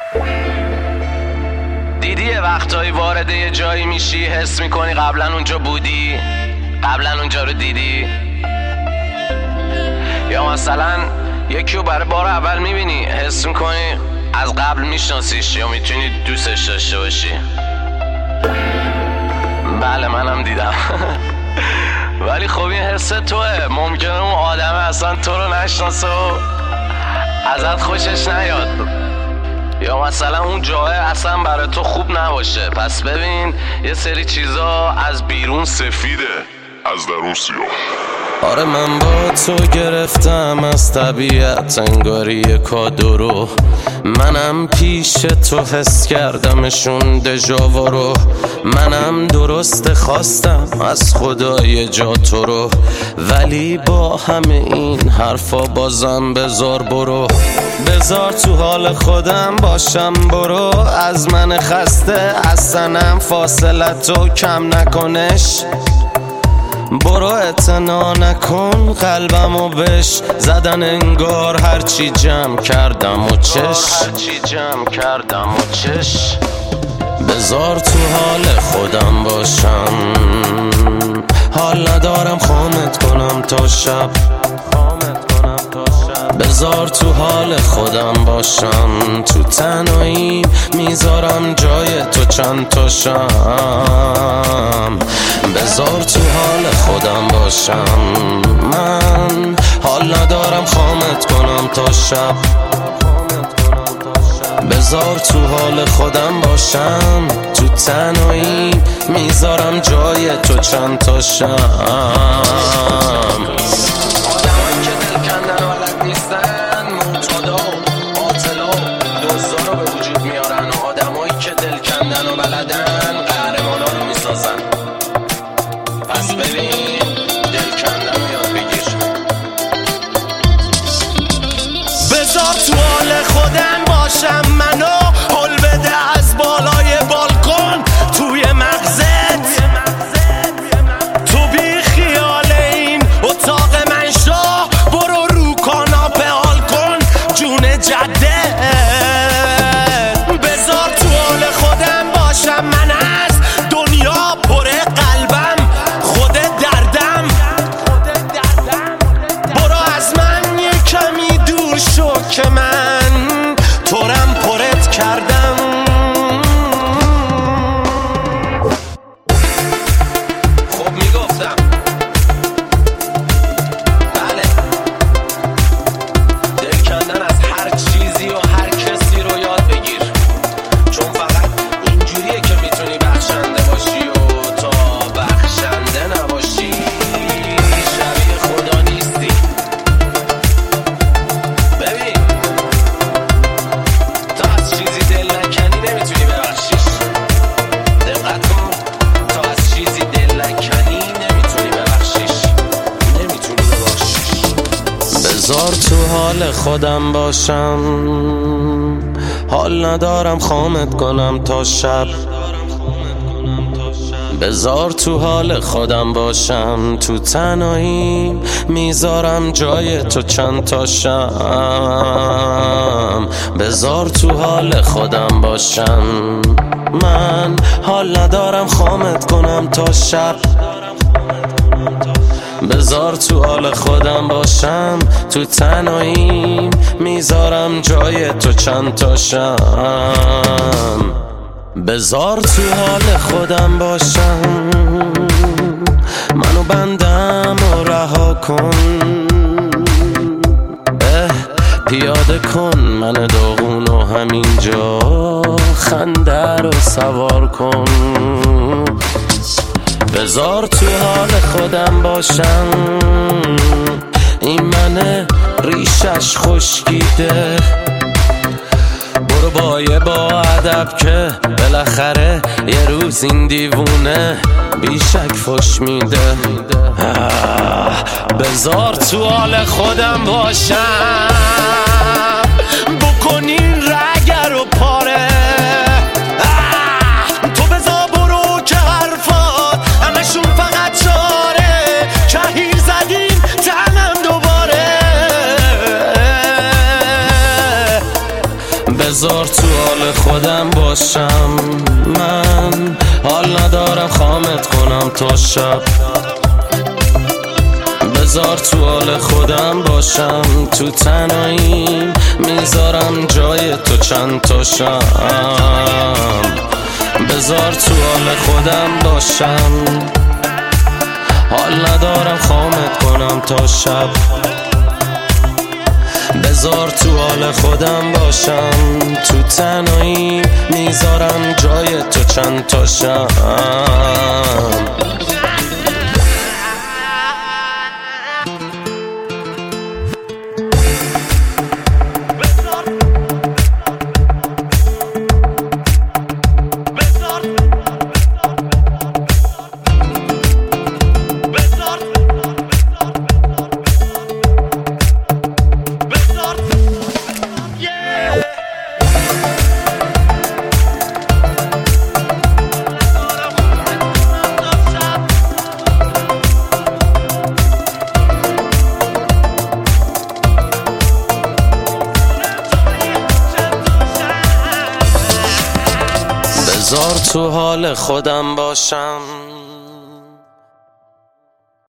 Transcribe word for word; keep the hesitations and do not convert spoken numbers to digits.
دیدی یه وقتایی وارد یه جایی میشی حس میکنی قبلا اونجا بودی، قبلا اونجا رو دیدی، یا مثلا یکی رو برای بار اول میبینی حس میکنی از قبل میشناسیش یا میتونی دوستش داشته باشی. بله منم دیدم. ولی خب این حس توه، ممکنه اون آدم اصلا تو رو نشناسه و ازت خوشش نیاد، یا مثلا اون جای اصلا برای تو خوب نباشه. پس ببین یه سری چیزا از بیرون سفیده، از درون سیاه. آره من با تو گرفتم از طبیعت انگاری کادو رو، منم پیش تو حس کردمشون دژاوا رو، منم درست خواستم از خدای جا تو رو، ولی با همه این حرفا بازم بذار برو، بذار تو حال خودم باشم برو، از من خسته اصلا فاصلتو کم نکنش، برو اعتنا نکن قلبمو بش زدن انگار هرچی جمع کردم و چش، هرچی جمع کردم و چش، بذار تو حال خودم باشم، حال ندارم خامت کنم تا شب، بذار تو حال خودم باشم، تو تنهایی میذارم جای تو چند تا شم، بذار تو حال خودم باشم، من حال ندارم خامت کنم تا شب، بذار تو حال خودم باشم، تو تنهایی میذارم جای تو چند تا شم. پس ببین دل کندن رو یاد بگیر، بذار تو حال خودم باشم، منو حل بده از بالای بالکن توی مغزت، تو بی خیال این اتاق من شو، برو رو کاناپه حال کن جون جده، بذار تو حال خودم باشم، من از دنیا پر قلبم خود دردم، برو از من یه کمی دور شو که من تورم پرت کردم، خب میگفتم بله دل کندن از هر چیزی و هر کسی رو یاد بگیر، چون فقط اینجوریه که میتونی بخشنده باشی و تا بخشنده نباشی شبیه خدا نیستی. ببین تا از چیزی دل نکنی نمیتونی ببخشیش، دقت کن، تا از چیزی دل نکنی نمیتونی ببخشیش، نمیتونی ببخشیش، بذار تو حال خودم باشم، حال ندارم خامت کنم تا شب، بذار تو حال خودم باشم، تو تنهایی میذارم جای تو چند تا شم، بذار تو حال خودم باشم، من حال ندارم خامت کنم تا شب، بذار تو حال خودم باشم، تو تنهایی میذارم جای تو چند تا شم، بذار تو حال خودم باشم، منو بندم و رها کن، اه پیاده کن من داغونو همینجا، خنده رو سوار کن، بذار تو حال خودم باشم، این منه ریشش خشکیده، برو با یه با ادب که بالاخره یه روز این دیوونه بیشک فش میده، بذار تو حال خودم باشم، بکنین رگر و پاره، تو بذار برو که حرفات همشون فقط چاره، کهیر زدیم تنم دوباره، بذار تو حال خودم باشم، من حال ندارم خامت کنم تا شب. بذار تو حال خودم باشم، تو تنهاییم میذارم جای تو چند تا شم. بذار تو حال خودم باشم، حال ندارم خامت کنم تا شب. بذار تو حال خودم باشم، تو تنهایی میذارم جای تو چند تا شم. بذار تو حال خودم باشم،